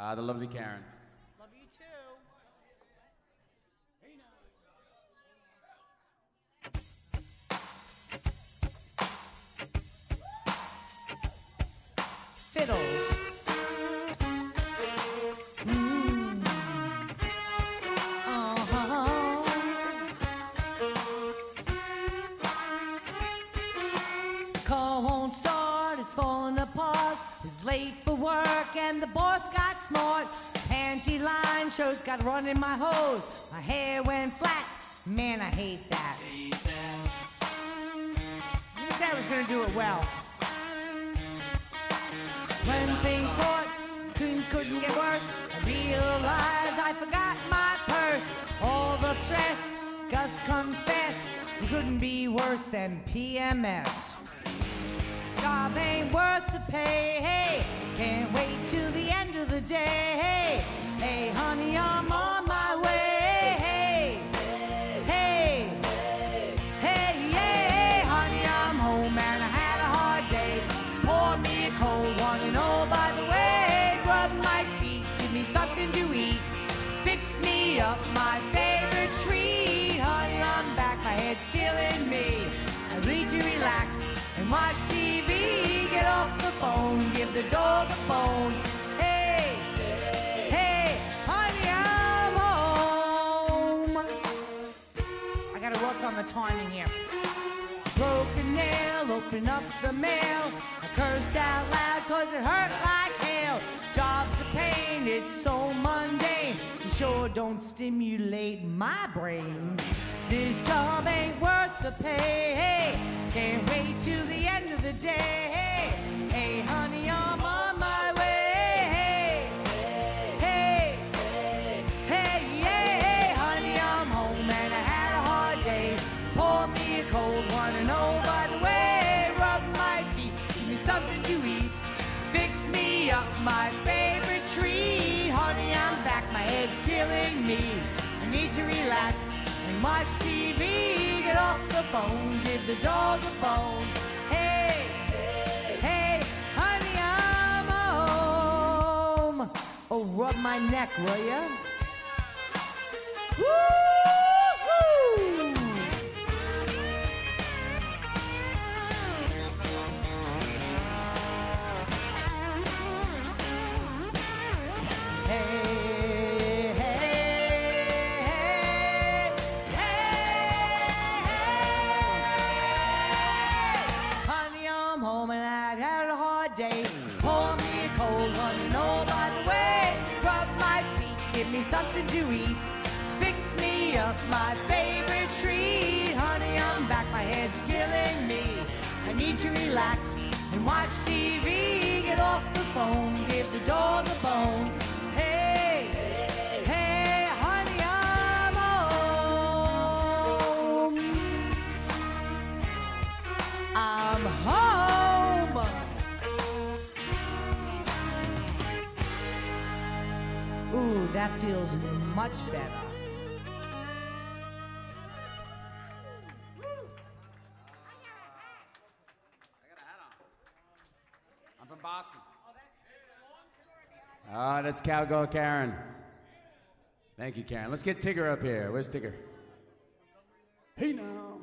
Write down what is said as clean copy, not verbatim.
The lovely Karen. Love you too. Fiddles. Car won't start, it's falling apart. It's late for work and the boss got smart. Panty line shows got run in my hose. My hair went flat, man I hate that. You said I was gonna do it well. When things hurt, couldn't get worse. I realized I forgot my purse. All the stress, Gus confessed, it couldn't be worse than PMS. Job ain't worth the pay, hey. Can't wait till the end of the day, hey. Hey, honey, I'm on my way, hey. Hey, hey, yeah, honey, I'm home and I had a hard day. Pour me a cold one and oh, by the way, rub my feet, give me something to eat. Fix me up my favorite treat. Honey, I'm back, my head's killing me. I need to relax and watch TV. Get off the phone, give the dog a bone. Hey, hey, honey, I'm home. I gotta work on the timing here. Broken nail, open up the mail. I cursed out loud cause it hurt like hell. Job's a pain, it's so mundane. You sure don't stimulate my brain. This job ain't worth the pay, hey. Can't wait till the end of the day, hey. Hey, honey, I'm on my way, hey. Hey, hey, yeah, hey, honey, I'm home and I had a hard day. Pour me a cold one and oh, by the way, rub my feet, give me something to eat. Fix me up my favorite treat. Honey, I'm back, my head's killing me. I need to relax and watch TV. Get off the phone, give the dog a bone. Hey, hey, honey, I'm home. Oh, rub my neck, will ya? Woo-hoo! Give me something to eat. Fix me up my favorite treat. Honey, I'm back, my head's killing me. I need to relax and watch TV. Get off the phone, give the dog a bone. Hey, hey, honey, I'm home. I'm home. Ooh, that feels much better. I'm from Boston. Ah, that's Cowgirl Karen. Thank you, Karen. Let's get Tigger up here. Where's Tigger? Hey now.